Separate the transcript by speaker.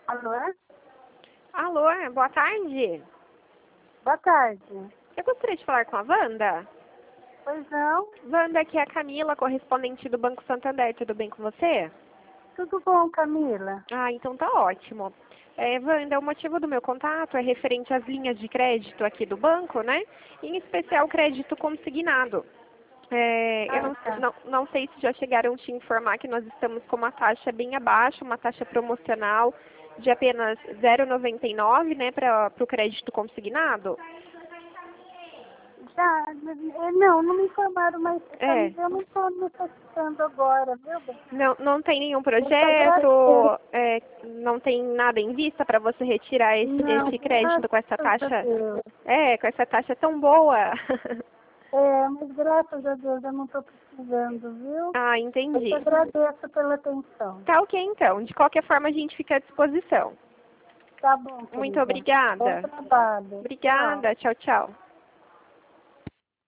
Speaker 1: Alô?
Speaker 2: Alô, boa tarde.
Speaker 1: Boa tarde.
Speaker 2: Eu gostaria de falar com a Wanda.
Speaker 1: Pois não?
Speaker 2: Wanda, aqui é a Camila, correspondente do Banco Santander. Tudo bem com você?
Speaker 1: Tudo bom, Camila?
Speaker 2: Ah, então tá ótimo. Wanda, o motivo do meu contato é referente às linhas de crédito aqui do banco, né? Em especial crédito consignado. Eu
Speaker 1: Tá.
Speaker 2: não sei se já chegaram a te informar que nós estamos com uma taxa bem abaixo, uma taxa promocional de apenas 0,99, né, para o crédito consignado.
Speaker 1: Não me informaram, mas
Speaker 2: É.
Speaker 1: eu não estou necessitando agora, viu, bem?
Speaker 2: Não tem nenhum
Speaker 1: Eu te agradeço.
Speaker 2: projeto, não tem nada em vista para você retirar
Speaker 1: Não,
Speaker 2: esse crédito com essa
Speaker 1: graças a
Speaker 2: taxa,
Speaker 1: Deus.
Speaker 2: com essa taxa tão boa.
Speaker 1: Mas graças a Deus eu não estou precisando, viu?
Speaker 2: Ah,
Speaker 1: Eu te
Speaker 2: entendi.
Speaker 1: agradeço pela atenção.
Speaker 2: Tá ok, então. De qualquer forma, a gente fica à disposição.
Speaker 1: Tá bom,
Speaker 2: Muito
Speaker 1: querida. Bom
Speaker 2: obrigada.
Speaker 1: trabalho. Tchau.
Speaker 2: Obrigada. Tchau, tchau.